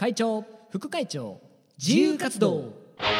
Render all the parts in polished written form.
会長、副会長、自由活動。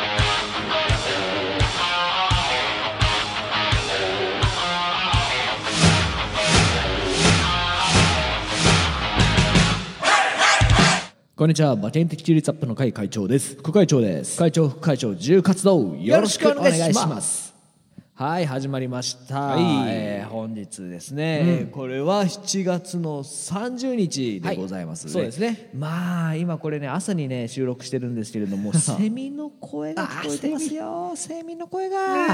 こんにちは、馬券的中立アップの会会長です。副会長です。会長、副会長、自由活動よろしくお願いします。はい、始まりました。本日ですね、これは7月の30日でございますね。 そうですね。 まあ今これね朝にね収録してるんですけれども、セミの声が聞こえてますよ。セミの声が。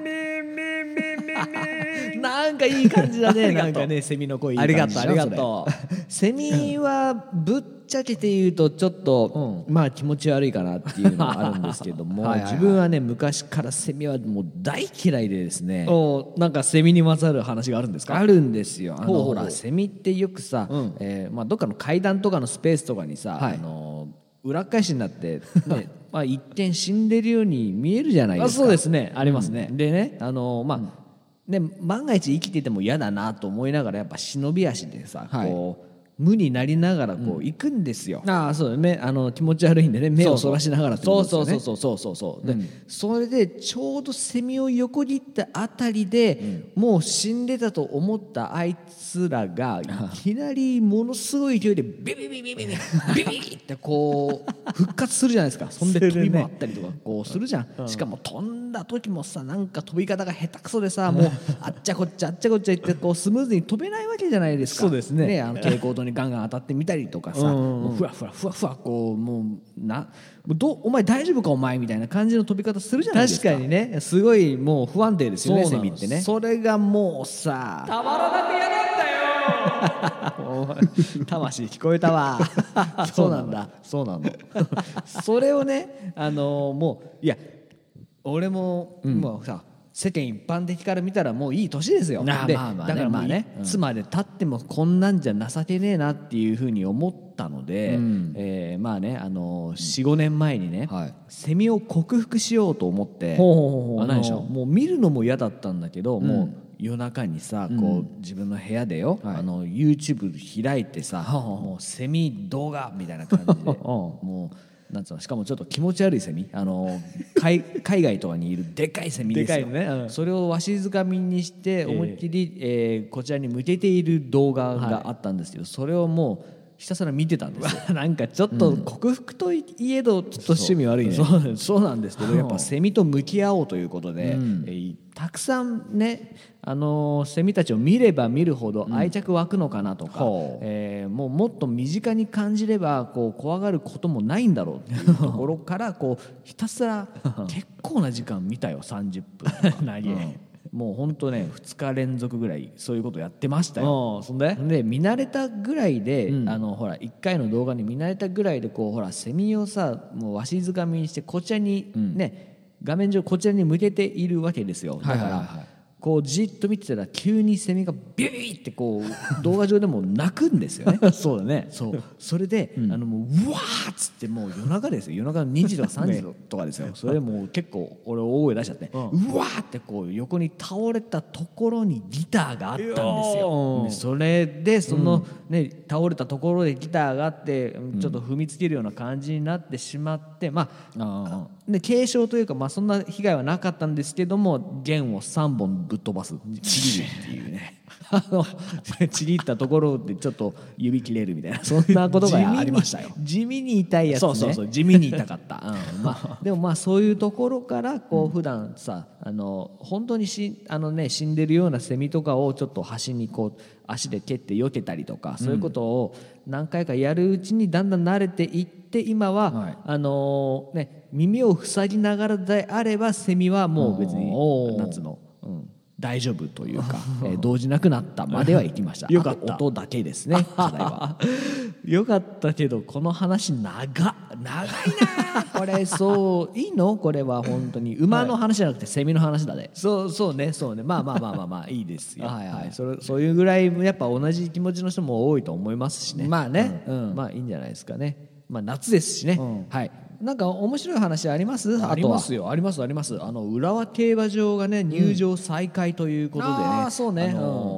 なんかいい感じだね。なんかねセミの声いい感じ。 ありがとう。 セミはぶっちゃけて言うとちょっと、まあ気持ち悪いかなっていうのがあるんですけども、自分はね昔からセミはもう大嫌いでですね。 なんかセミにまつわる話があるんですか？ あるんですよ。 ほうほらセミってよくさ、まあどっかの階段とかのスペースとかにさ、裏返しになってね、まあ一見死んでるように見えるじゃないですか。 そうですね、ありますね。 でね、まあ。で万が一生きてても嫌だなと思いながらやっぱ忍び足でさ、こう無になりながらこう行くんですよ。 そうだね。 気持ち悪いんでね、目をそらしながらってことですよね。 そうで、それでちょうどセミを横切ったあたりで、もう死んでたと思ったあいつらがいきなりものすごい勢いでビビビビビビビビってこう復活するじゃないですか。そんで飛び回ったりとかこうするじゃん。しかも飛んだ時もさ、なんか飛び方が下手くそでさ、もうあっちゃこっちゃあっちゃこっちゃ行ってこうスムーズに飛べないわけじゃないですか。 そうですね。 蛍光灯にガンガン当たってみたりとかさ、もうふわふわふわふわこうもうお前大丈夫かお前みたいな感じの飛び方するじゃないですか。 確かにね、すごいもう不安定ですよね、セミってね。 それがもうさ、 たまらなく嫌なんだよ。 魂聞こえたわ。そうなんだ。そうなの。それをね、もういや俺も、もうさ。世間一般的から見たらもういい年ですよ。だからまあね、いつまでたってもこんなんじゃ情けねえなっていうふうに思ったので、まあね4,5 年前にね、セミを克服しようと思って、もう見るのも嫌だったんだけど、もう夜中にさこう自分の部屋でよ、YouTube 開いてさ、もうセミ動画みたいな感じでもう。なんつうの、しかもちょっと気持ち悪いセミ、海外とかにいるでかいセミですよ。それをわしづかみにして思いっきり、こちらに向けている動画があったんですけど、それをもうひたすら見てたんですよ。 なんかちょっと克服といえどちょっと趣味悪いね。 そうなんですけど、やっぱセミと向き合おうということで、たくさんねセミたちを見れば見るほど愛着湧くのかなとか、もっと身近に感じればこう怖がることもないんだろうっていうところからこうひたすら結構な時間見たよ。30分もうほんとね2日連続ぐらいそういうことやってましたよ。 そんで見慣れたぐらいで、ほら1回の動画に見慣れたぐらいでこうほらセミをさもうわしづかみにしてこちらにね、画面上こちらに向けているわけですよ。だからこうじっと見てたら急にセミがビビーってこう動画上でも鳴くんですよね。 そうだね。 それで、もううわーっつってもう夜中ですよ。夜中の2時とか3時とかですよ。それでもう結構俺大声出しちゃって、うわーってこう横に倒れたところにギターがあったんですよ。それでその、倒れたところでギターがあってちょっと踏みつけるような感じになってしまって、で軽傷というか、そんな被害はなかったんですけども、弦を3本ぶっ飛ばすちぎるっていうねちぎったところでちょっと指切れるみたいな、そんなことがありましたよ。 地味に痛いやつね。 そう地味に痛かった。でもそういうところからこう普段さ本当に死んでるようなセミとかをちょっと端にこう足で蹴って避けたりとか、そういうことを何回かやるうちにだんだん慣れていって、今は、耳を塞ぎながらであればセミはもう別になんつうの、大丈夫というか、動じなくなったまでは行きました。 よかった。 音だけですね、課題は。 よかったけどこの話長いなこれ。そういいの？これは本当に馬の話じゃなくてセミの話だね。 そうね。 まあいいですよ。そういうぐらいやっぱ同じ気持ちの人も多いと思いますしね。まあいいんじゃないですかね。夏ですしね。なんか面白い話あります？ ありますよ。あります。 浦和競馬場がね入場再開ということでね。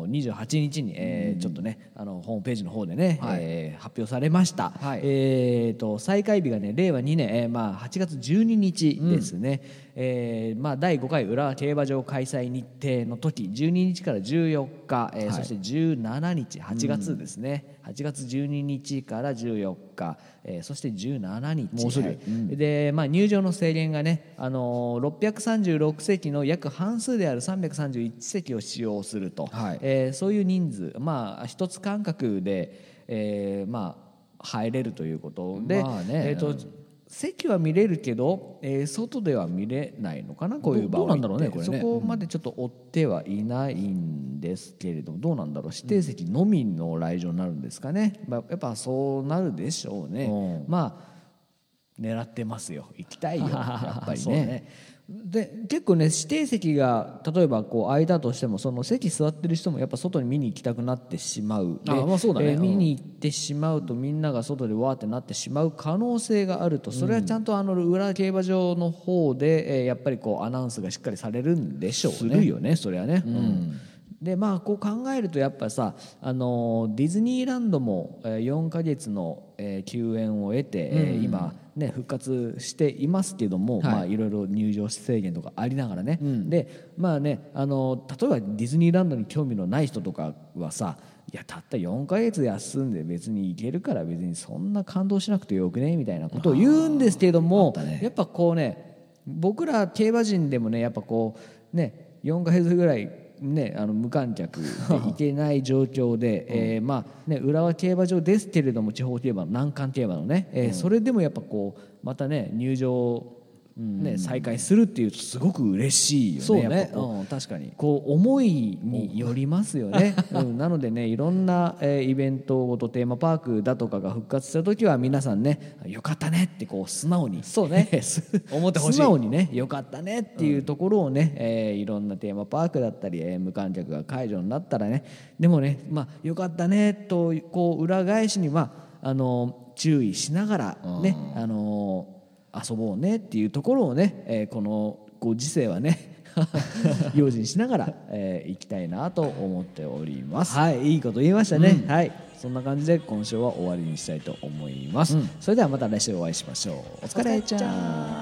28日に、ちょっとねホームページの方でね、発表されました、再開日がね令和2年、8月12日ですね、第5回浦和競馬場開催日程の時12日から14日、そして17日8月ですね、8月12日から14日、そして17日もうすぐ、で、入場の制限がね、636席の約半数である331席を使用すると、そういう人数一つ間隔で、入れるということで、席は見れるけど、外では見れないのかな、こういう場合って。どうなんだろうねこれね。そこまでちょっと追ってはいないんですけれども、どうなんだろう、指定席のみの来場になるんですかね、やっぱそうなるでしょうね、狙ってますよ、行きたいよやっぱりね。で結構ね指定席が例えばこう空いたとしても、その席座ってる人もやっぱ外に見に行きたくなってしまうで、見に行ってしまうとみんなが外でわーってなってしまう可能性があると、それはちゃんと浦和競馬場の方で、やっぱりこうアナウンスがしっかりされるんでしょうね。するよねそれはね、でこう考えるとやっぱさ、ディズニーランドも4ヶ月の休園を得て、今ね復活していますけども、いろいろ入場制限とかありながらね、で例えばディズニーランドに興味のない人とかはさ、いやたった4ヶ月休んで別に行けるから別にそんな感動しなくてよくねみたいなことを言うんですけども、やっぱこうね、僕ら競馬人でもねやっぱこうね4ヶ月ぐらいね、無観客で行けない状況で、浦和競馬場ですけれども、地方競馬の難関競馬のね、それでもやっぱこうまたね入場再開するっていうとすごく嬉しいよね。そうね、確かにこう思いによりますよね、なのでねいろんな、イベントごとテーマパークだとかが復活した時は皆さんねよかったねってこう素直に思ってほしい、素直にねよかったねっていうところをね、いろんなテーマパークだったり、無観客が解除になったらね、でもねよかったねとこう裏返しに注意しながらね、遊ぼうねっていうところをね、このご時世はね用心しながら、行きたいなと思っております。いいこと言いましたね、そんな感じで今週は終わりにしたいと思います、それではまた来週お会いしましょう。お疲れちゃん。